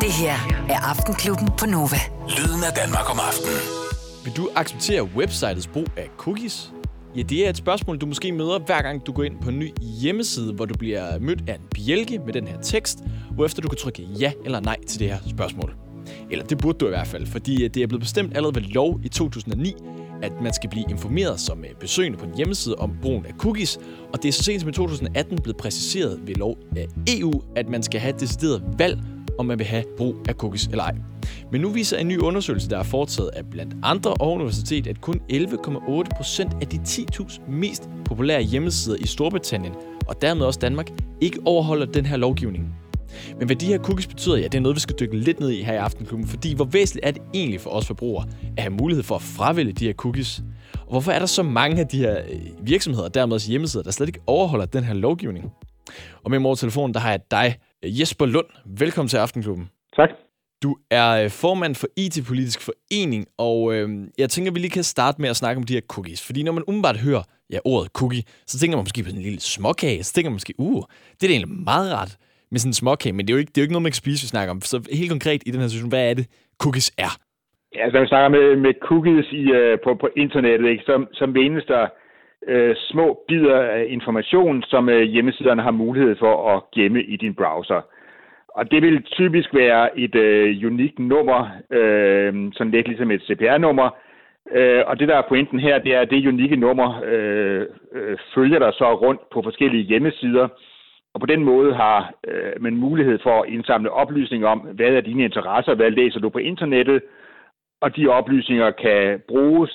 Det her er Aftenklubben på Nova. Lyden af Danmark om aftenen. Vil du acceptere websitets brug af cookies? Ja, det er et spørgsmål, du måske møder, hver gang du går ind på en ny hjemmeside, hvor du bliver mødt af en bjælke med den her tekst, hvorefter du kan trykke ja eller nej til det her spørgsmål. Eller det burde du i hvert fald, fordi det er blevet bestemt allerede ved lov i 2009, at man skal blive informeret som besøgende på en hjemmeside om brugen af cookies, og det er så sent som i 2018 blevet præciseret ved lov af EU, at man skal have et decideret valg, om man vil have brug af cookies eller ej. Men nu viser en ny undersøgelse, der er foretaget af blandt andre Aarhus Universitet, at kun 11,8% af de 10.000 mest populære hjemmesider i Storbritannien, og dermed også Danmark, ikke overholder den her lovgivning. Men hvad de her cookies betyder, ja, det er noget, vi skal dykke lidt ned i her i Aftenklubben, fordi hvor væsentligt er det egentlig for os forbrugere at have mulighed for at fravælge de her cookies? Og hvorfor er der så mange af de her virksomheder, og dermed også hjemmesider, der slet ikke overholder den her lovgivning? Og med mig over telefonen, der har jeg dig, Jesper Lund. Velkommen til Aftenklubben. Tak. Du er formand for IT-politisk forening, og jeg tænker, vi lige kan starte med at snakke om de her cookies. Fordi når man umiddelbart hører ordet cookie, så tænker man måske på en lille småkage. Så tænker man måske, det er da egentlig meget rart med sådan en småkage, men det er jo ikke noget, man kan spise, vi snakker om. Så helt konkret i den her situation, hvad er det, cookies er? Ja, altså når vi snakker med cookies på internettet, ikke, så menes der små bidder af information, som hjemmesiderne har mulighed for at gemme i din browser. Og det vil typisk være et unikt nummer, sådan lidt ligesom et CPR-nummer. Og det, der er pointen her, det er, at det unikke nummer følger dig så rundt på forskellige hjemmesider. Og på den måde har man mulighed for at indsamle oplysninger om, hvad er dine interesser, hvad læser du på internettet. Og de oplysninger kan bruges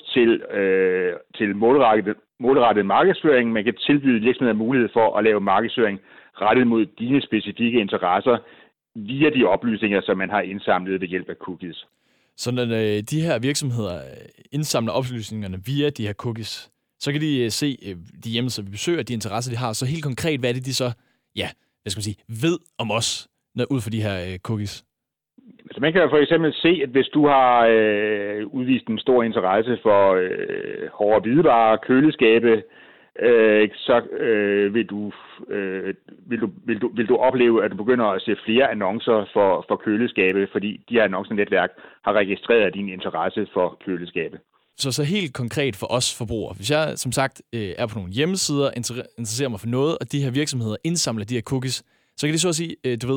til målrettet markedsføring. Man kan tilbyde virksomheder mulighed for at lave markedsføring rettet mod dine specifikke interesser via de oplysninger, som man har indsamlet ved hjælp af cookies. Så når de her virksomheder indsamler oplysningerne via de her cookies, så kan de se de hjemmesider, vi besøger, de interesser, de har. Så helt konkret, hvad er det, de så ved om os ud fra de her cookies? Så man kan for eksempel se, at hvis du har udvist en stor interesse for hårde hvidevarer, køleskabe, så vil du opleve, at du begynder at se flere annoncer for køleskabe, fordi de her annoncenetværk har registreret din interesse for køleskabe. Så helt konkret for os forbrugere, hvis jeg som sagt er på nogle hjemmesider, interesserer mig for noget, og de her virksomheder indsamler de her cookies, så kan de så at sige,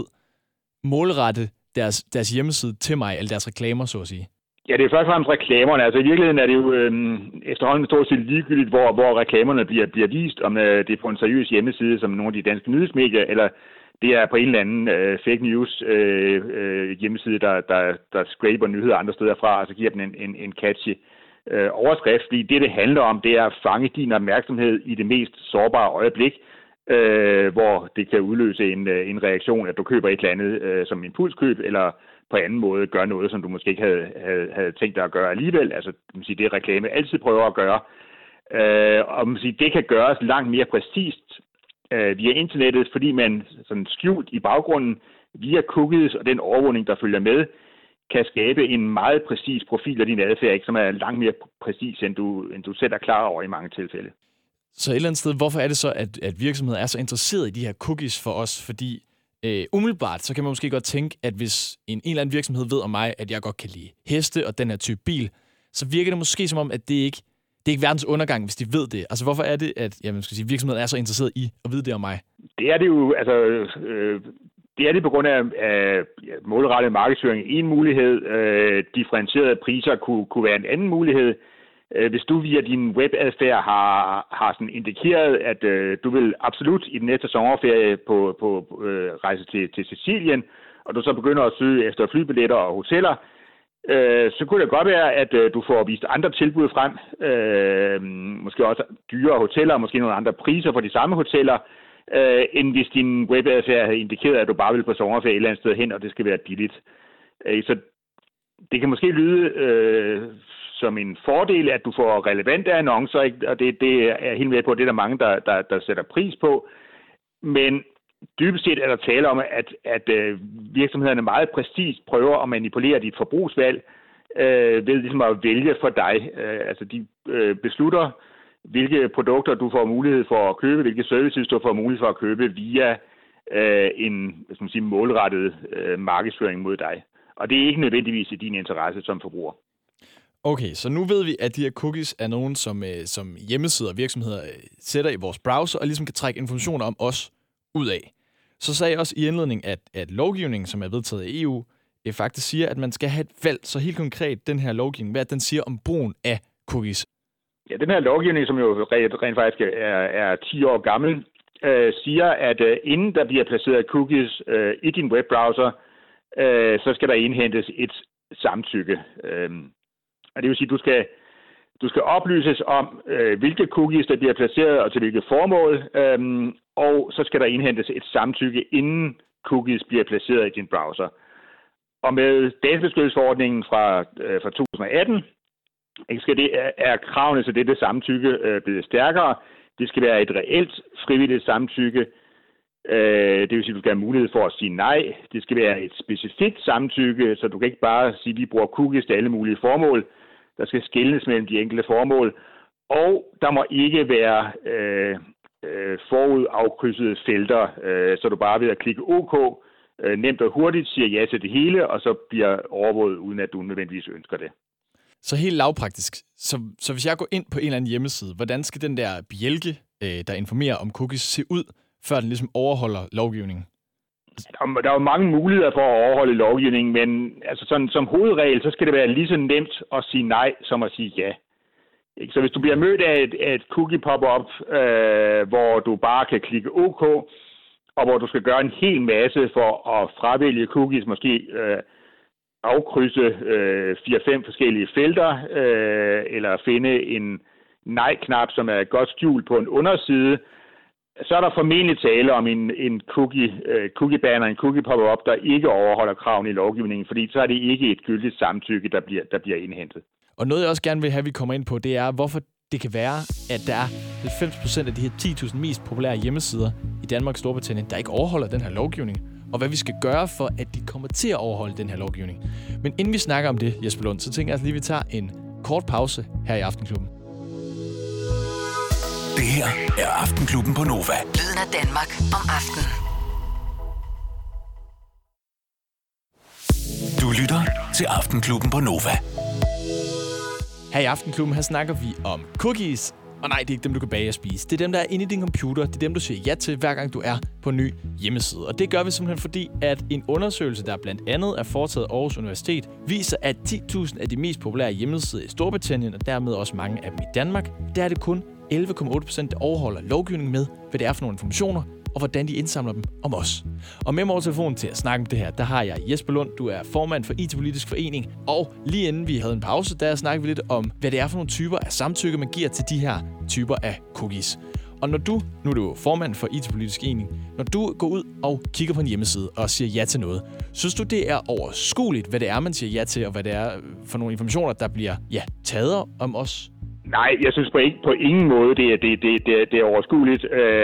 målrette deres hjemmeside til mig, eller deres reklamer, så at sige. Ja, det er først og fremmest reklamerne. Altså i virkeligheden er det jo efterhånden stort set ligegyldigt, hvor reklamerne bliver vist, om det er på en seriøs hjemmeside, som nogle af de danske nyhedsmedier, eller det er på en eller anden fake news hjemmeside, der scraper nyheder andre steder fra, og så giver den en catchy overskrift. Fordi det handler om, det er at fange din opmærksomhed i det mest sårbare øjeblik, hvor det kan udløse en reaktion, at du køber et eller andet som impulskøb, eller på anden måde gør noget, som du måske ikke havde tænkt dig at gøre alligevel. Altså, det er reklame altid prøver at gøre. Og det kan gøres langt mere præcist via internettet, fordi man sådan skjult i baggrunden via cookies og den overvågning, der følger med, kan skabe en meget præcis profil af din adfærd, som er langt mere præcis, end du selv er klar over i mange tilfælde. Så et eller andet sted, hvorfor er det så, at virksomheder er så interesseret i de her cookies for os? Fordi umiddelbart, så kan man måske godt tænke, at hvis en eller anden virksomhed ved om mig, at jeg godt kan lide heste og den her type bil, så virker det måske som om, at det er ikke verdens undergang, hvis de ved det. Altså, hvorfor er det, at virksomheden er så interesseret i at vide det om mig? Det er det jo, altså, det er det på grund af målrettet markedsføring en mulighed. Differentierede priser kunne være en anden mulighed. Hvis du via din webadfærd har sådan indikeret, at du vil absolut i den næste sommerferie på rejse til Sicilien, og du så begynder at søge efter flybilletter og hoteller, så kunne det godt være, at du får vist andre tilbud frem, måske også dyrere hoteller, måske nogle andre priser for de samme hoteller, end hvis din webadfærd havde indikeret, at du bare vil på sommerferie et eller andet sted hen, og det skal være billigt. Så det kan måske lyde som en fordel, at du får relevante annoncer, ikke? Og det er helt med på, det er der mange, der sætter pris på. Men dybest set er der tale om, at virksomhederne meget præcist prøver at manipulere dit forbrugsvalg ved ligesom at vælge for dig. Altså de beslutter, hvilke produkter du får mulighed for at købe, hvilke services du får mulighed for at købe via en målrettet markedsføring mod dig. Og det er ikke nødvendigvis i din interesse som forbruger. Okay, så nu ved vi, at de her cookies er nogen, som hjemmesider og virksomheder sætter i vores browser, og ligesom kan trække informationer om os ud af. Så sagde jeg også i indledning, at lovgivningen, som er vedtaget af EU, faktisk siger, at man skal have et valg. Så helt konkret, den her lovgivning, hvad den siger om brugen af cookies? Ja, den her lovgivning, som jo rent faktisk er 10 år gammel, siger, at inden der bliver placeret cookies i din webbrowser, så skal der indhentes et samtykke. Og det vil sige, at du skal oplyses om, hvilke cookies der bliver placeret og til hvilket formål, og så skal der indhentes et samtykke, inden cookies bliver placeret i din browser. Og med databeskyttelsesforordningen fra 2018, er kravene til dette samtykke blevet stærkere. Det skal være et reelt frivilligt samtykke. Det vil sige, at du skal have mulighed for at sige nej. Det skal være et specifikt samtykke, så du kan ikke bare sige, at vi bruger cookies til alle mulige formål. Der skal skelnes mellem de enkelte formål. Og der må ikke være forudafkrydsede felter, så du bare ved at klikke OK, nemt og hurtigt siger ja til det hele, og så bliver overvåget, uden at du nødvendigvis ønsker det. Så helt lavpraktisk. Så hvis jeg går ind på en eller anden hjemmeside, hvordan skal den der bjælke, der informerer om cookies, se ud, før den ligesom overholder lovgivningen? Der er jo mange muligheder for at overholde lovgivningen, men altså sådan, som hovedregel, så skal det være lige så nemt at sige nej, som at sige ja. Så hvis du bliver mødt af et cookie pop-up, hvor du bare kan klikke OK, og hvor du skal gøre en hel masse for at fravælge cookies, måske afkrydse 4-5 forskellige felter, eller finde en nej-knap, som er godt skjult på en underside, så er der formentlig tale om en cookie-banner, en cookie-pop-up, der ikke overholder kravene i lovgivningen, fordi så er det ikke et gyldigt samtykke, der bliver indhentet. Og noget, jeg også gerne vil have, vi kommer ind på, det er, hvorfor det kan være, at der er 90% af de her 10.000 mest populære hjemmesider i Danmark og Storbritannien, der ikke overholder den her lovgivning, og hvad vi skal gøre for, at de kommer til at overholde den her lovgivning. Men inden vi snakker om det, Jesper Lund, så tænker jeg lige, at vi tager en kort pause her i Aftenklubben. Det her er Aftenklubben på Nova. Lyden af Danmark om aftenen. Du lytter til Aftenklubben på Nova. Her i Aftenklubben, her snakker vi om cookies. Og nej, det er ikke dem, du kan bage og spise. Det er dem, der er inde i din computer. Det er dem, du siger ja til, hver gang du er på en ny hjemmeside. Og det gør vi simpelthen fordi, at en undersøgelse, der blandt andet er foretaget af Aarhus Universitet, viser, at 10.000 af de mest populære hjemmesider i Storbritannien, og dermed også mange af dem i Danmark, der er det kun 11,8%, der overholder lovgivningen med, hvad det er for nogle informationer, og hvordan de indsamler dem om os. Og med mig over telefonen til at snakke om det her, der har jeg Jesper Lund, du er formand for IT-politisk forening, og lige inden vi havde en pause, der snakkede vi lidt om, hvad det er for nogle typer af samtykke, man giver til de her typer af cookies. Og nu er du formand for IT-politisk forening, når du går ud og kigger på en hjemmeside og siger ja til noget, synes du, det er overskueligt, hvad det er, man siger ja til, og hvad det er for nogle informationer, der bliver taget om os? Nej, jeg synes på ingen måde, det er overskueligt.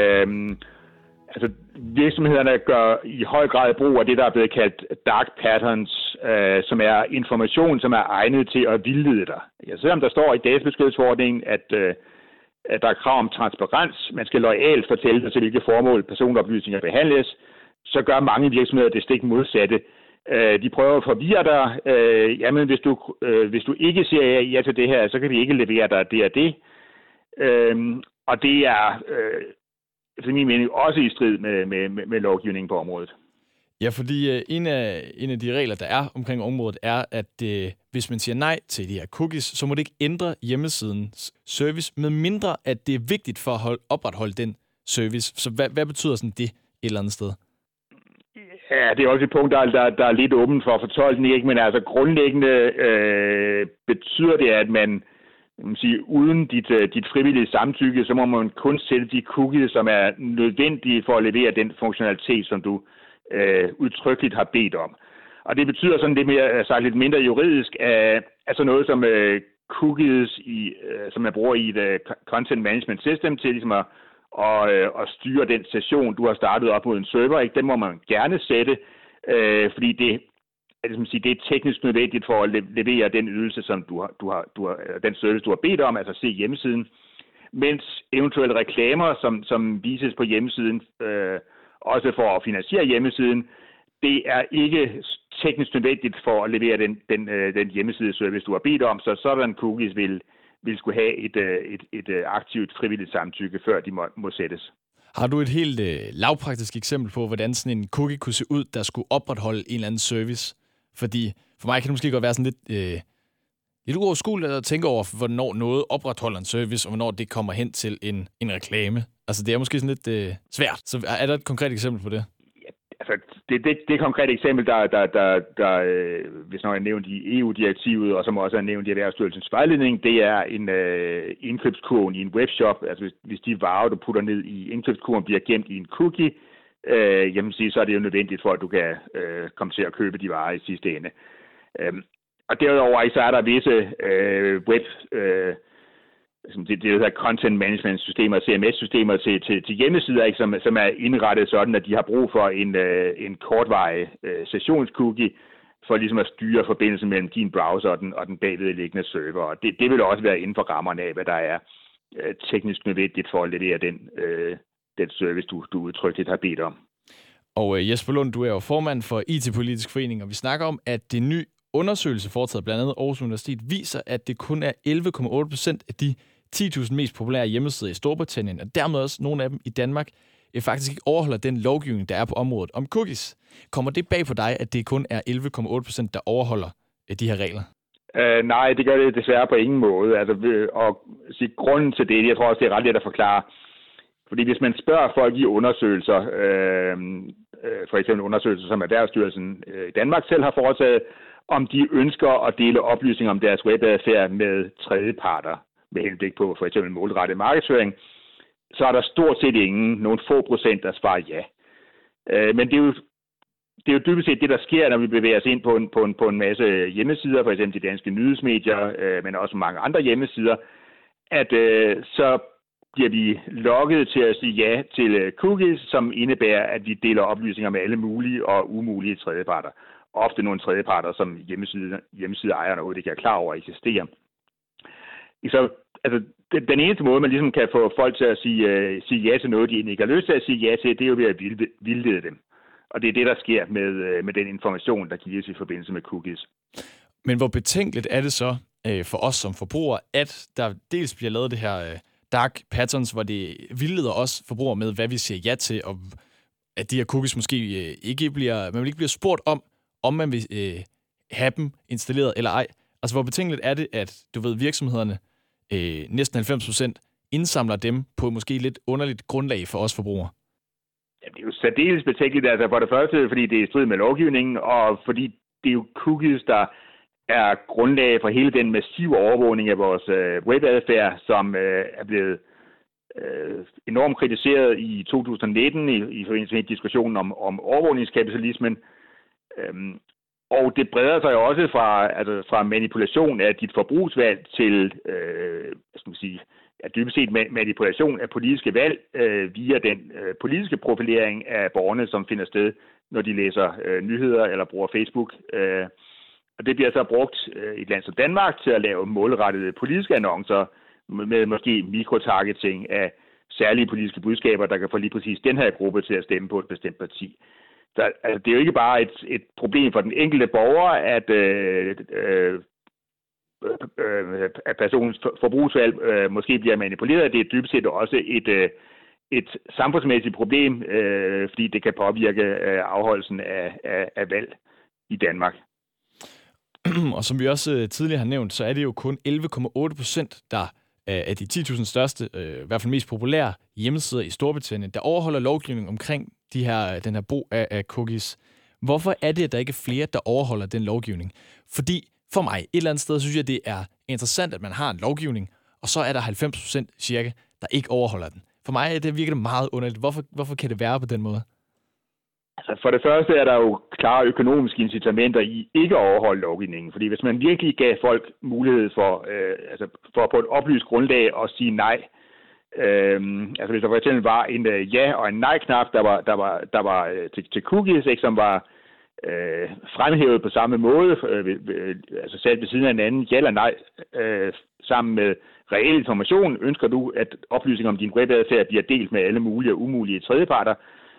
Altså, virksomhederne gør i høj grad brug af det, der er blevet kaldt dark patterns, som er information, som er egnet til at vildlede dig. Ja, selvom der står i databeskyttelsesforordningen, at der er krav om transparens, man skal loyalt fortælle dig til, hvilke formål personoplysninger behandles, så gør mange virksomheder det stik modsatte. De prøver at forvirre dig. Jamen, hvis du ikke siger ja til det her, så kan vi ikke levere dig det og det. Og det er efter min mening også i strid med lovgivningen på området. Ja, fordi en af de regler, der er omkring området, er, at hvis man siger nej til de her cookies, så må det ikke ændre hjemmesidens service, med mindre at det er vigtigt for at opretholde den service. Så hvad betyder sådan det et eller andet sted? Ja, det er også et punkt, der er lidt åbent for fortolkning, ikke? Men altså grundlæggende betyder det, at man sige, uden dit frivillige samtykke, så må man kun sætte de cookies, som er nødvendige for at levere den funktionalitet, som du udtrykkeligt har bedt om. Og det betyder sådan det mere sagt lidt mindre juridisk, altså noget som cookies, som man bruger i et content management system til ligesom at styre den session, du har startet op mod en server. Ikke? Den må man gerne sætte, fordi det er teknisk nødvendigt for at levere den ydelse, som du har den service, du har bedt om, altså se hjemmesiden. Mens eventuelle reklamer, som vises på hjemmesiden, også for at finansiere hjemmesiden. Det er ikke teknisk nødvendigt for at levere den hjemmesideservice, du har bedt om, så sådan cookies vil skulle have et aktivt frivilligt samtykke, før de må sættes. Har du et helt lavpraktisk eksempel på, hvordan sådan en cookie kunne se ud, der skulle opretholde en eller anden service? Fordi for mig kan det måske godt være sådan lidt uoverskueligt at tænke over, hvornår noget opretholder en service, og hvornår det kommer hen til en reklame. Altså det er måske sådan lidt svært. Så er der et konkret eksempel på det? Altså, det konkrete eksempel, der hvis nok er nævnt i EU-direktivet, og som også er nævnt i Erhvervsstyrelsens vejledning, det er en indkøbskurven i en webshop. Altså, hvis de varer, du putter ned i indkøbskurven, bliver gemt i en cookie, så er det jo nødvendigt for, at du kan komme til at købe de varer i sidste ende. Og derudover så er der visse det hedder content management systemer, CMS-systemer til hjemmesider, ikke, som er indrettet sådan, at de har brug for en kortvarig sessionscookie for ligesom at styre forbindelsen mellem din browser og den bagvedliggende server. Og det vil også være inden for rammerne af, hvad der er teknisk nødvendigt for at levere den service, du udtrykkeligt har bedt om. Og Jesper Lund, du er jo formand for IT-politisk forening, og vi snakker om, at det nye undersøgelse foretaget blandt andet Aarhus Universitet viser, at det kun er 11,8% af de 10.000 mest populære hjemmesider i Storbritannien, og dermed også nogle af dem i Danmark, faktisk ikke overholder den lovgivning, der er på området om cookies. Kommer det bag på dig, at det kun er 11,8%, der overholder de her regler? Nej, det gør det desværre på ingen måde. Altså, og sige, grunden til det, jeg tror også, det er ret let at forklare. Fordi hvis man spørger folk i undersøgelser, for eksempel undersøgelser, som Erhvervsstyrelsen i Danmark selv har foretaget, om de ønsker at dele oplysninger om deres webadfærd med tredjeparter, med henblik på for eksempel målrettet markedsføring, så er der stort set nogle få procent, der svarer ja. Men det er jo dybest set det, der sker, når vi bevæger os ind på en masse hjemmesider, for eksempel de danske nyhedsmedier, men også mange andre hjemmesider, at så bliver vi lokket til at sige ja til cookies, som indebærer, at vi deler oplysninger med alle mulige og umulige tredjeparter. Ofte nogle tredjeparter, som hjemmesideejerne overhovedet ikke er klar over eksisterer. Så altså, den eneste måde, man ligesom kan få folk til at sige ja til noget, de egentlig ikke har lyst til at sige ja til, det er jo ved at vildlede dem. Og det er det, der sker med den information, der gives i forbindelse med cookies. Men hvor betænkeligt er det så for os som forbrugere, at der dels bliver lavet det her dark patterns, hvor det vildleder os forbrugere med, hvad vi siger ja til, og at de her cookies måske man vil ikke bliver spurgt om man vil have dem installeret eller ej. Altså, hvor betænkeligt er det, at virksomhederne næsten 90% indsamler dem på måske lidt underligt grundlag for os forbrugere? Ja, det er jo særdeles betænkeligt, altså for det første, fordi det er i strid med lovgivningen, og fordi det er jo cookies, der er grundlag for hele den massive overvågning af vores webadfærd, som er blevet enormt kritiseret i 2019 i forbindelse med diskussionen om overvågningskapitalismen. Og det breder sig jo også fra manipulation af dit forbrugsvalg til dybest set manipulation af politiske valg via den politiske profilering af borgerne, som finder sted, når de læser nyheder eller bruger Facebook. Og det bliver så brugt i et land som Danmark til at lave målrettede politiske annoncer med måske mikrotargeting af særlige politiske budskaber, der kan få lige præcis den her gruppe til at stemme på et bestemt parti. Så, altså, det er jo ikke bare et problem for den enkelte borger, at personens forbrugsvalg måske bliver manipuleret. Det er dybest set også et samfundsmæssigt problem, fordi det kan påvirke afholdelsen af valg i Danmark. Og som vi også tidligere har nævnt, så er det jo kun 11,8%, der af de 10.000 største, i hvert fald mest populære hjemmesider i Storbritannien, der overholder lovgivningen omkring den her brug af cookies. Hvorfor er det, at der ikke er flere, der overholder den lovgivning? Fordi for mig, et eller andet sted, synes jeg, det er interessant, at man har en lovgivning, og så er der 90% cirka, der ikke overholder den. For mig det virker det meget underligt. Hvorfor kan det være på den måde? Altså for det første er der jo klare økonomiske incitamenter i ikke at overholde lovgivningen. Fordi hvis man virkelig gav folk mulighed for på et oplyst grundlag at sige nej, altså hvis der for eksempel var en ja- og en nej-knap, der var til cookies, ikke, som var fremhævet på samme måde, altså sat ved siden af hinanden, ja eller nej, sammen med reel information, ønsker du, at oplysninger om din webadfærd bliver delt med alle mulige og umulige tredjeparter,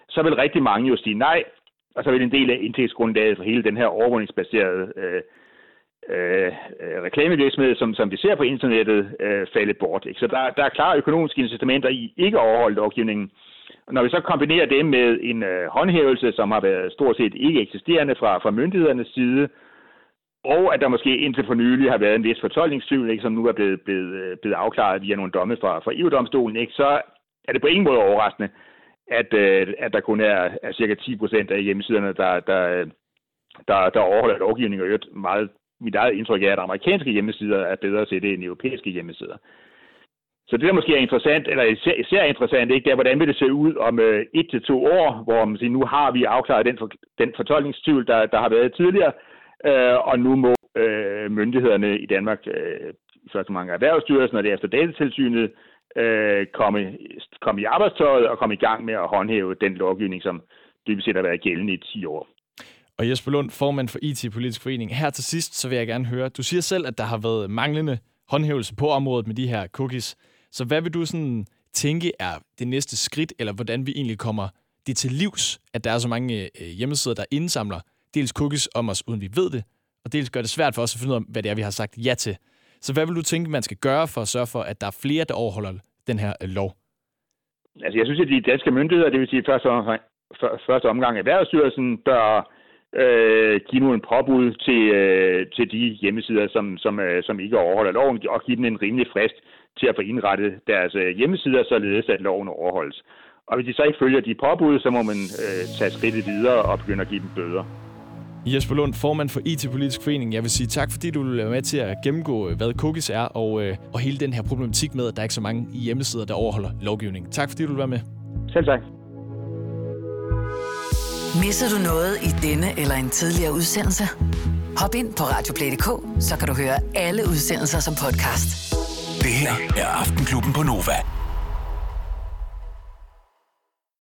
så vil rigtig mange jo sige nej, og så vil en del af indtægtsgrundlaget for hele den her overvågningsbaserede reklamevirksomhed, som vi ser på internettet, falde bort. Ikke? Så der er klare økonomiske incitamenter i ikke at overholde lovgivningen. Og når vi så kombinerer det med en håndhævelse, som har været stort set ikke eksisterende fra myndighedernes side, og at der måske indtil for nylig har været en vis fortolkningstvivl, ikke, som nu er blevet afklaret via nogle domme fra EU-domstolen, ikke, så er det på ingen måde overraskende, at der kun er cirka 10% af hjemmesiderne, der overholder lovgivningen, og meget mit eget indtryk er, at amerikanske hjemmesider er bedre til det end europæiske hjemmesider. Så det, der måske er interessant, eller især interessant, ikke, det er, hvordan vil det se ud om 1 til 2 år, hvor man siger, nu har vi afklaret den fortolkningstvivl, der har været tidligere, og nu må myndighederne i Danmark, først og mange Erhvervsstyrelsen og derefter Datatilsynet, komme i arbejdstøjet og komme i gang med at håndhæve den lovgivning, som dybest set har været gældende i 10 år. Og Jesper Lund, formand for IT-politisk forening. Her til sidst, så vil jeg gerne høre, du siger selv, at der har været manglende håndhævelse på området med de her cookies. Så hvad vil du sådan tænke er det næste skridt, eller hvordan vi egentlig kommer det til livs, at der er så mange hjemmesider, der indsamler dels cookies om os, uden vi ved det, og dels gør det svært for os at finde ud af, hvad det er, vi har sagt ja til. Så hvad vil du tænke, man skal gøre for at sørge for, at der er flere, der overholder den her lov? Altså, jeg synes, at de danske myndigheder, det vil sige første omgang Erhvervsstyrelsen, bør give nogle påbud til de hjemmesider, som ikke overholder loven, og give dem en rimelig frist til at få indrettet deres hjemmesider, således at loven overholdes. Og hvis de så ikke følger de påbud, så må man tage skridtet videre og begynde at give dem bøder. Jesper Lund, formand for IT-politisk forening. Jeg vil sige tak, fordi du vil være med til at gennemgå, hvad cookies er, og hele den her problematik med, at der er ikke så mange hjemmesider, der overholder lovgivningen. Tak, fordi du vil være med. Selv tak. Misser du noget i denne eller en tidligere udsendelse? Hop ind på radioplay.dk, så kan du høre alle udsendelser som podcast. Det her er Aftenklubben på Nova.